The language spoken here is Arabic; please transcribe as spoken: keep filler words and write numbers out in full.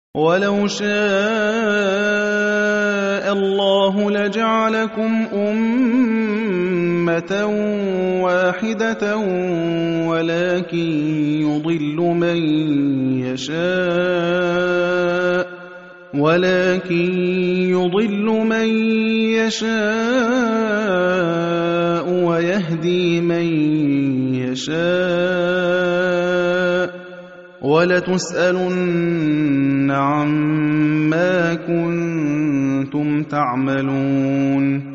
وَلَوْ شَاءَ اللَّهُ لَجَعَلَكُمْ أُمَّةً وَاحِدَةً وَلَٰكِن يُضِلُّ مَن يَشَاءُ وَلَٰكِن يُضِلُّ مَن يَشَاءُ وَيَهْدِي مَن يَشَاءُ ۚ وَلَتُسْأَلُنَّ عَمَّا كُنتُمْ تَعْمَلُونَ